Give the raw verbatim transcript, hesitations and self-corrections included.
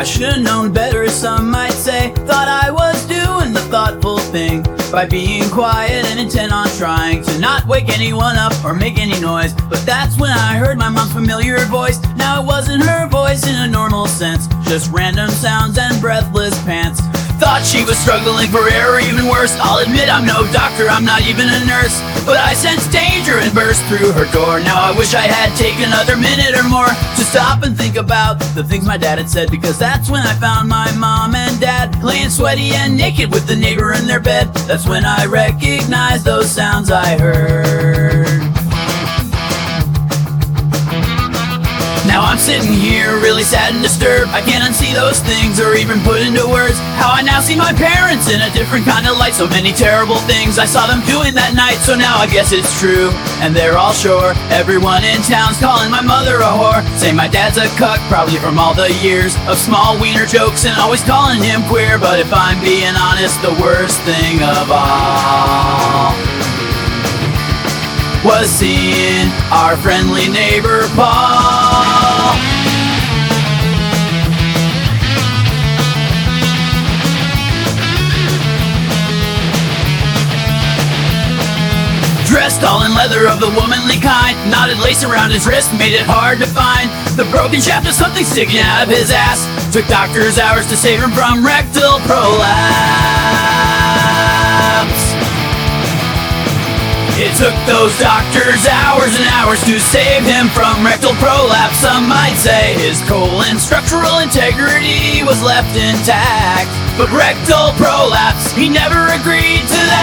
I should've known better, some might say. Thought I was doing the thoughtful thing by being quiet and intent on trying to not wake anyone up or make any noise. But that's when I heard my mom's familiar voice. Now it wasn't her voice in a normal sense, just random sounds and breathless pants. Thought she was struggling for air or even worse. I'll admit I'm no doctor, I'm not even a nurse, but I sensed danger and burst through her door. Now I wish I had taken another minute or more to stop and think about the things my dad had said, because that's when I found my mom and dad laying sweaty and naked with the neighbor in their bed. That's when I recognized those sounds I heard. Now I'm sitting here really sad and disturbed. I can't unsee those things or even put into words how I now see my parents in a different kind of light. So many terrible things I saw them doing that night, so now I guess it's true, and they're all sure. Everyone in town's calling my mother a whore, say my dad's a cuck, probably from all the years of small wiener jokes and always calling him queer. But if I'm being honest, the worst thing of all was seeing our friendly neighbor Paul. Dressed all in leather of the womanly kind, knotted lace around his wrist made it hard to find the broken shaft of something sticking out of his ass. Took doctors hours to save him from rectal prolapse. It took those doctors hours and hours to save him from rectal prolapse. Some might say his colon structural integrity was left intact, but rectal prolapse, he never agreed to that.